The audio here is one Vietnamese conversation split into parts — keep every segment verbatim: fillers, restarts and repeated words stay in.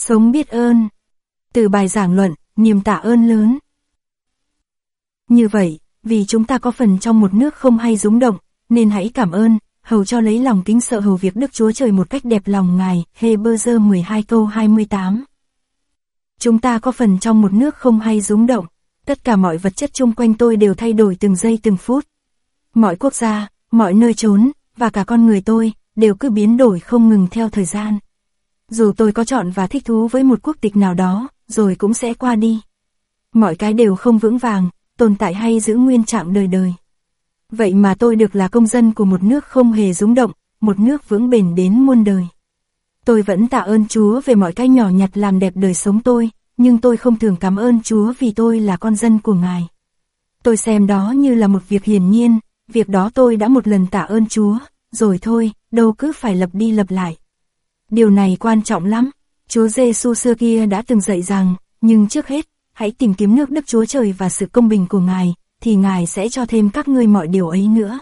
Sống biết ơn. Từ bài giảng luận, niềm tạ ơn lớn. Như vậy, vì chúng ta có phần trong một nước không hay rúng động, nên hãy cảm ơn, hầu cho lấy lòng kính sợ hầu việc Đức Chúa Trời một cách đẹp lòng Ngài. Hê-bơ-dơ mười hai câu hai mươi tám. Chúng ta có phần trong một nước không hay rúng động, tất cả mọi vật chất chung quanh tôi đều thay đổi từng giây từng phút. Mọi quốc gia, mọi nơi chốn, và cả con người tôi, đều cứ biến đổi không ngừng theo thời gian. Dù tôi có chọn và thích thú với một quốc tịch nào đó, rồi cũng sẽ qua đi. Mọi cái đều không vững vàng, tồn tại hay giữ nguyên trạng đời đời. Vậy mà tôi được là công dân của một nước không hề rúng động, một nước vững bền đến muôn đời. Tôi vẫn tạ ơn Chúa về mọi cái nhỏ nhặt làm đẹp đời sống tôi, nhưng tôi không thường cảm ơn Chúa vì tôi là con dân của Ngài. Tôi xem đó như là một việc hiển nhiên, việc đó tôi đã một lần tạ ơn Chúa, rồi thôi, đâu cứ phải lặp đi lặp lại. Điều này quan trọng lắm. Chúa Giêsu xưa kia đã từng dạy rằng, nhưng trước hết, hãy tìm kiếm nước Đức Chúa Trời và sự công bình của Ngài, thì Ngài sẽ cho thêm các ngươi mọi điều ấy nữa.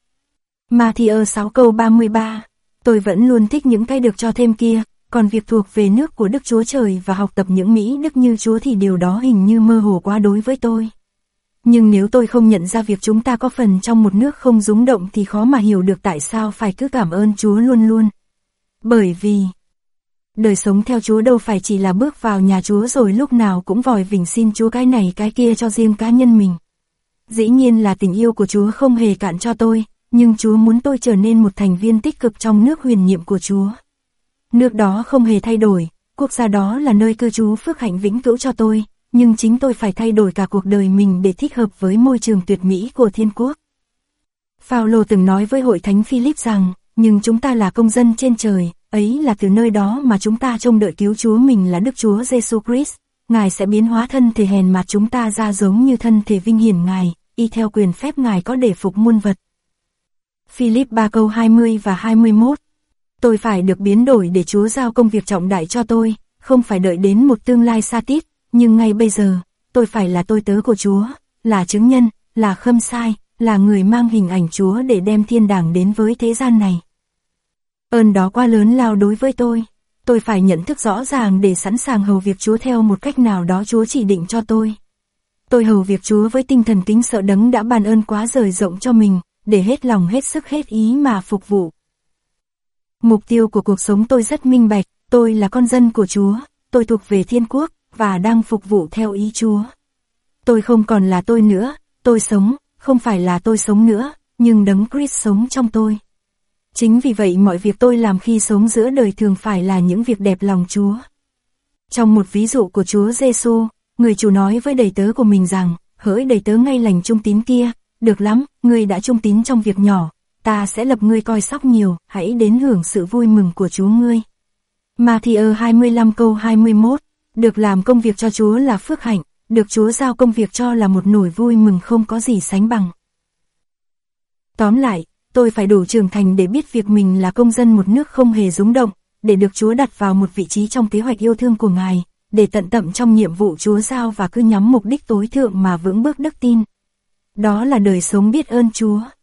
Ma-thi-ơ sáu câu ba mươi ba. Tôi vẫn luôn thích những cái được cho thêm kia, còn việc thuộc về nước của Đức Chúa Trời và học tập những mỹ đức như Chúa thì điều đó hình như mơ hồ quá đối với tôi. Nhưng nếu tôi không nhận ra việc chúng ta có phần trong một nước không rúng động thì khó mà hiểu được tại sao phải cứ cảm ơn Chúa luôn luôn. Bởi vì đời sống theo Chúa đâu phải chỉ là bước vào nhà Chúa rồi lúc nào cũng vòi vĩnh xin Chúa cái này cái kia cho riêng cá nhân mình. Dĩ nhiên là tình yêu của Chúa không hề cạn cho tôi, nhưng Chúa muốn tôi trở nên một thành viên tích cực trong nước huyền nhiệm của Chúa. Nước đó không hề thay đổi, quốc gia đó là nơi cư trú phước hạnh vĩnh cửu cho tôi, nhưng chính tôi phải thay đổi cả cuộc đời mình để thích hợp với môi trường tuyệt mỹ của thiên quốc. Phao-lô từng nói với hội thánh Philip rằng, nhưng chúng ta là công dân trên trời, ấy là từ nơi đó mà chúng ta trông đợi cứu Chúa mình là Đức Chúa Giêsu Christ. Ngài sẽ biến hóa thân thể hèn mạt chúng ta ra giống như thân thể vinh hiển Ngài, y theo quyền phép Ngài có để phục muôn vật. Philip ba câu hai mươi và hai mươi mốt. Tôi phải được biến đổi để Chúa giao công việc trọng đại cho tôi, không phải đợi đến một tương lai xa tít, nhưng ngay bây giờ, tôi phải là tôi tớ của Chúa, là chứng nhân, là khâm sai, là người mang hình ảnh Chúa để đem thiên đàng đến với thế gian này. Ơn đó quá lớn lao đối với tôi, tôi phải nhận thức rõ ràng để sẵn sàng hầu việc Chúa theo một cách nào đó Chúa chỉ định cho tôi. Tôi hầu việc Chúa với tinh thần kính sợ đấng đã ban ơn quá rời rộng cho mình, để hết lòng hết sức hết ý mà phục vụ. Mục tiêu của cuộc sống tôi rất minh bạch, tôi là con dân của Chúa, tôi thuộc về thiên quốc, và đang phục vụ theo ý Chúa. Tôi không còn là tôi nữa, tôi sống, không phải là tôi sống nữa, nhưng đấng Christ sống trong tôi. Chính vì vậy mọi việc tôi làm khi sống giữa đời thường phải là những việc đẹp lòng Chúa. Trong một ví dụ của Chúa Giêsu, người chủ nói với đầy tớ của mình rằng, hỡi đầy tớ ngay lành trung tín kia, được lắm, ngươi đã trung tín trong việc nhỏ, ta sẽ lập ngươi coi sóc nhiều, hãy đến hưởng sự vui mừng của Chúa ngươi. Ma-thi-ơ hai mươi lăm câu hai mươi mốt. Được làm công việc cho Chúa là phước hạnh, được Chúa giao công việc cho là một nỗi vui mừng không có gì sánh bằng. Tóm lại, tôi phải đủ trưởng thành để biết việc mình là công dân một nước không hề rúng động, để được Chúa đặt vào một vị trí trong kế hoạch yêu thương của Ngài, để tận tậm trong nhiệm vụ Chúa giao và cứ nhắm mục đích tối thượng mà vững bước đức tin. Đó là đời sống biết ơn Chúa.